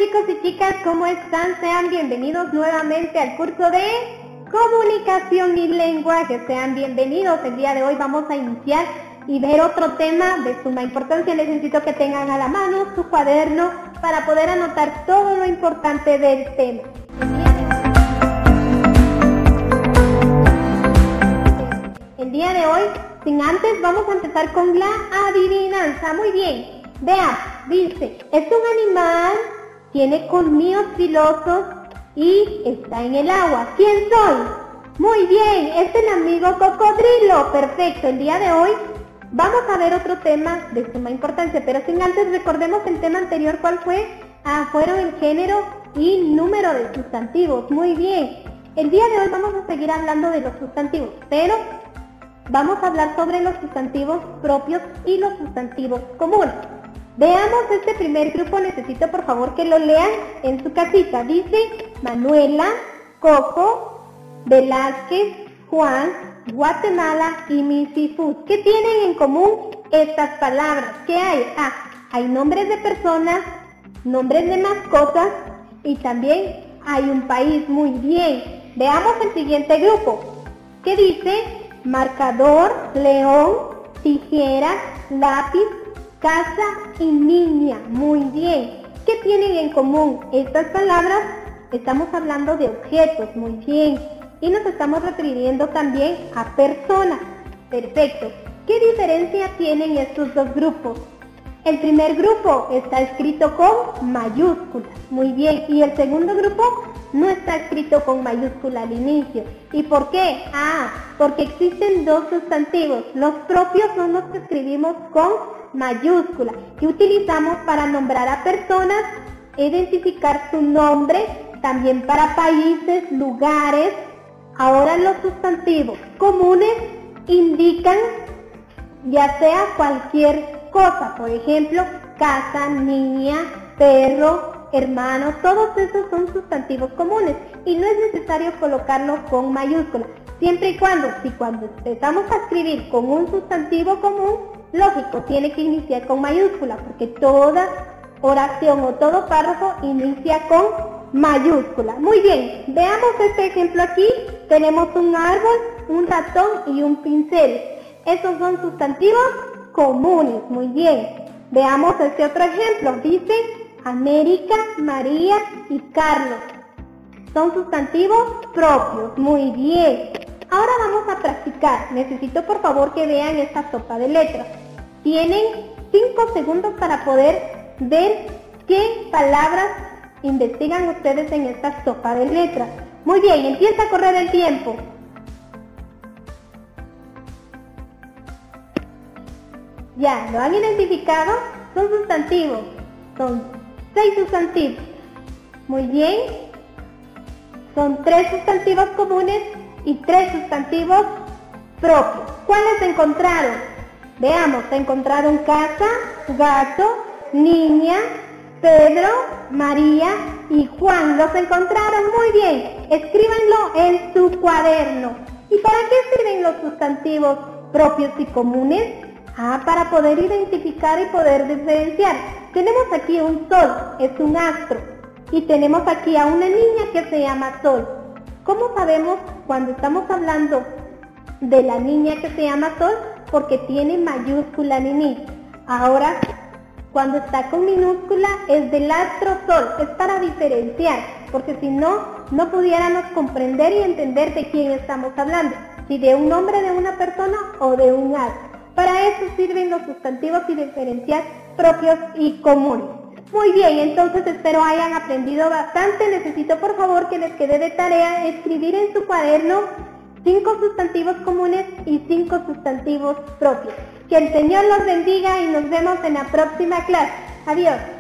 chicos y chicas, ¿cómo están? Sean bienvenidos nuevamente al curso de Comunicación y Lenguaje. Sean bienvenidos. El día de hoy vamos a iniciar y ver otro tema de suma importancia. Necesito que tengan a la mano su cuaderno para poder anotar todo lo importante del tema. El día de hoy, sin antes, vamos a empezar con la adivinanza. Muy bien. Vean, dice, es un animal, tiene colmillos filosos y está en el agua. ¿Quién soy? Muy bien, es el amigo cocodrilo. Perfecto, el día de hoy vamos a ver otro tema de suma importancia, pero sin antes recordemos el tema anterior. ¿Cuál fue? Fueron el género y número de sustantivos. Muy bien, el día de hoy vamos a seguir hablando de los sustantivos, pero vamos a hablar sobre los sustantivos propios y los sustantivos comunes. Veamos este primer grupo. Necesito por favor que lo lean en su casita. Dice Manuela, Coco, Velázquez, Juan, Guatemala y Misifus. ¿Qué tienen en común estas palabras? ¿Qué hay? Hay nombres de personas, nombres de mascotas y también hay un país. Muy bien. Veamos el siguiente grupo. ¿Qué dice? Marcador, león, tijeras, lápiz, casa y niña. Muy bien. ¿Qué tienen en común estas palabras? Estamos hablando de objetos. Muy bien. Y nos estamos refiriendo también a personas. Perfecto. ¿Qué diferencia tienen estos dos grupos? El primer grupo está escrito con mayúsculas. Muy bien. Y el segundo grupo no está escrito con mayúscula al inicio. ¿Y por qué? Porque existen dos sustantivos. Los propios son los que escribimos con mayúscula, que utilizamos para nombrar a personas, identificar su nombre, también para países, lugares. Ahora los sustantivos comunes indican ya sea cualquier cosa, por ejemplo, casa, niña, perro, hermano, todos esos son sustantivos comunes y no es necesario colocarlos con mayúscula, siempre y cuando, cuando empezamos a escribir con un sustantivo común, lógico, tiene que iniciar con mayúscula, porque toda oración o todo párrafo inicia con mayúscula. Muy bien, veamos este ejemplo aquí. Tenemos un árbol, un ratón y un pincel. Esos son sustantivos comunes. Muy bien. Veamos este otro ejemplo. Dice América, María y Carlos. Son sustantivos propios. Muy bien. Ahora vamos a practicar. Necesito por favor que vean esta sopa de letras. Tienen 5 segundos para poder ver qué palabras investigan ustedes en esta sopa de letras. Muy bien, empieza a correr el tiempo. Ya, ¿lo han identificado? Son sustantivos. Son 6 sustantivos. Muy bien. Son 3 sustantivos comunes y 3 sustantivos propios. ¿Cuáles encontraron? Veamos, encontraron casa, gato, niña, Pedro, María y Juan. ¿Los encontraron? Muy bien. Escríbanlo en su cuaderno. ¿Y para qué sirven los sustantivos propios y comunes? Para poder identificar y poder diferenciar. Tenemos aquí un sol, es un astro. Y tenemos aquí a una niña que se llama Sol. ¿Cómo sabemos cuando estamos hablando de la niña que se llama Sol? Porque tiene mayúscula al inicio. Ahora, cuando está con minúscula es del astro Sol. Es para diferenciar, porque si no, no pudiéramos comprender y entender de quién estamos hablando. Si de un nombre de una persona o de un astro. Para eso sirven los sustantivos y diferenciar propios y comunes. Muy bien, entonces espero hayan aprendido bastante. Necesito por favor que les quede de tarea escribir en su cuaderno 5 sustantivos comunes y 5 sustantivos propios. Que el Señor los bendiga y nos vemos en la próxima clase. Adiós.